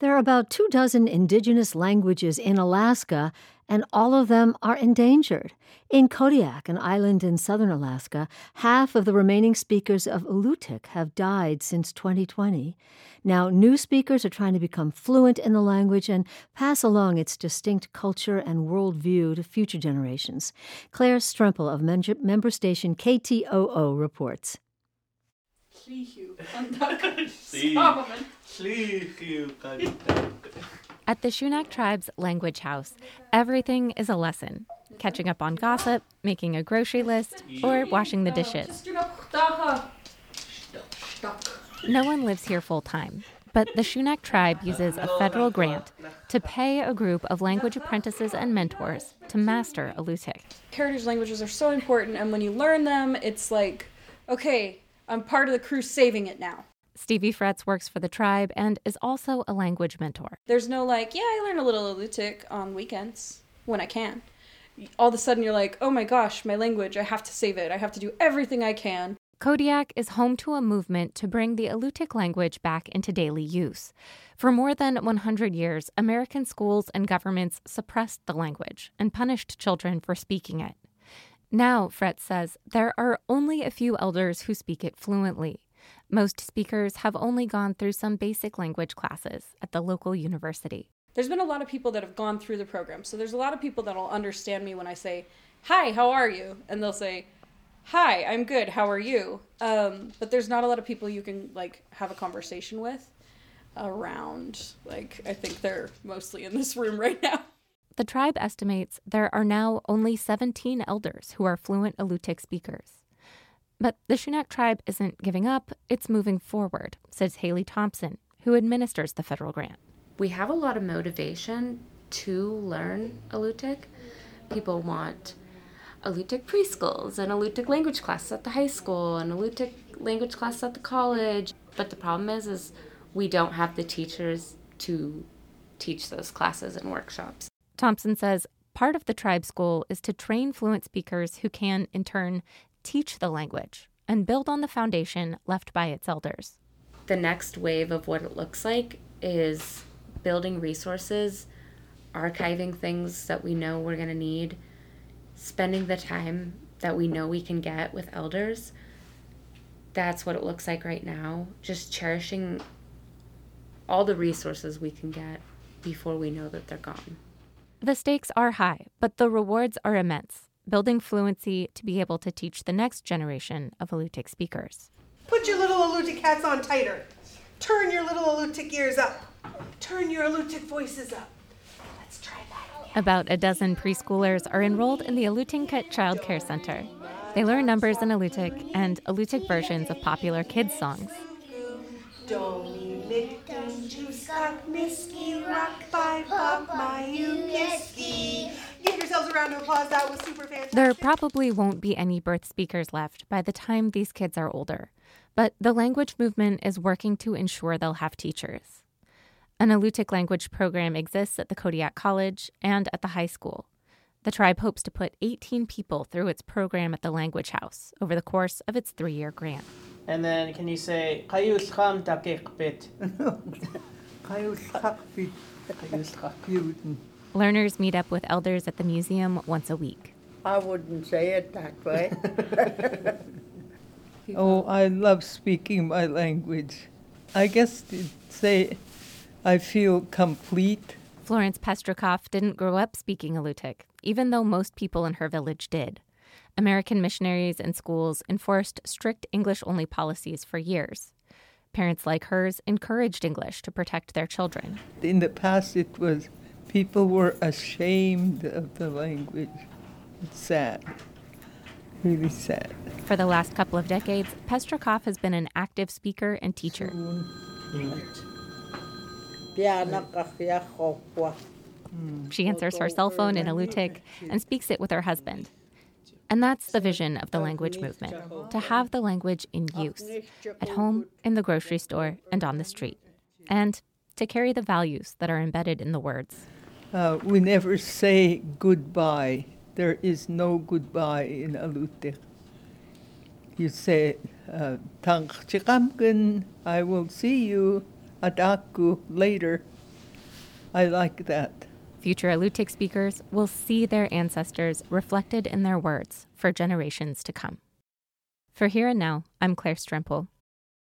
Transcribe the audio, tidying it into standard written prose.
There are about 24 indigenous languages in Alaska, and all of them are endangered. In Kodiak, an island in southern Alaska, half of the remaining speakers of Alutiiq have died since 2020. Now, new speakers are trying to become fluent in the language and pass along its distinct culture and worldview to future generations. Claire Strempel of member station KTOO reports. At the Shunak tribe's language house, everything is a lesson. Catching up on gossip, making a grocery list, or washing the dishes. No one lives here full time, but the Shunak tribe uses a federal grant to pay a group of language apprentices and mentors to master Alutiiq. Heritage languages are so important, and when you learn them, it's like, okay, I'm part of the crew saving it now. Stevie Fretz works for the tribe and is also a language mentor. There's no like, yeah, I learn a little Alutiiq on weekends when I can. All of a sudden you're like, oh my gosh, my language, I have to save it. I have to do everything I can. Kodiak is home to a movement to bring the Alutiiq language back into daily use. For more than 100 years, American schools and governments suppressed the language and punished children for speaking it. Now, Fretz says, there are only a few elders who speak it fluently. Most speakers have only gone through some basic language classes at the local university. There's been a lot of people that have gone through the program. So there's a lot of people that will understand me when I say, hi, how are you? And they'll say, hi, I'm good, how are you? But there's not a lot of people you can like have a conversation with around. Like, I think they're mostly in this room right now. The tribe estimates there are now only 17 elders who are fluent Alutiiq speakers. But the Shunak tribe isn't giving up, it's moving forward, says Haley Thompson, who administers the federal grant. We have a lot of motivation to learn Alutiiq. People want Alutiiq preschools and Alutiiq language classes at the high school and Alutiiq language classes at the college. But the problem is we don't have the teachers to teach those classes and workshops. Thompson says part of the tribe's goal is to train fluent speakers who can, in turn, teach the language and build on the foundation left by its elders. The next wave of what it looks like is building resources, archiving things that we know we're going to need, spending the time that we know we can get with elders. That's what it looks like right now, just cherishing all the resources we can get before we know that they're gone. The stakes are high, but the rewards are immense. Building fluency to be able to teach the next generation of Alutiiq speakers. Put your little Alutiiq hats on tighter. Turn your little Alutiiq ears up. Turn your Alutiiq voices up. Let's try that again. About a dozen preschoolers are enrolled in the Alutiiq Child Care Center. They learn numbers in Alutiiq and Alutiiq versions of popular kids' songs. Give yourselves a round of applause. That was super fantastic. There probably won't be any birth speakers left by the time these kids are older, but the language movement is working to ensure they'll have teachers. An Alutiiq language program exists at the Kodiak College and at the high school. The tribe hopes to put 18 people through its program at the Language House over the course of its 3-year grant. And then can you say, Kayusham takikpit? Learners meet up with elders at the museum once a week. I wouldn't say it that way. Oh, I love speaking my language. I guess to say I feel complete. Florence Pestrikoff didn't grow up speaking Alutiiq, even though most people in her village did. American missionaries and schools enforced strict English-only policies for years. Parents like hers encouraged English to protect their children. In the past, it was people were ashamed of the language. It's sad, really sad. For the last couple of decades, Pestrikoff has been an active speaker and teacher. She answers her cell phone in Alutiiq and speaks it with her husband. And that's the vision of the language movement, to have the language in use, at home, in the grocery store, and on the street, and to carry the values that are embedded in the words. We never say goodbye. There is no goodbye in Alutiiq. You say, "Tangchikamkin, I will see you, adaku, later." I like that. Future Alutiiq speakers will see their ancestors reflected in their words for generations to come. For Here and Now, I'm Claire Strempel.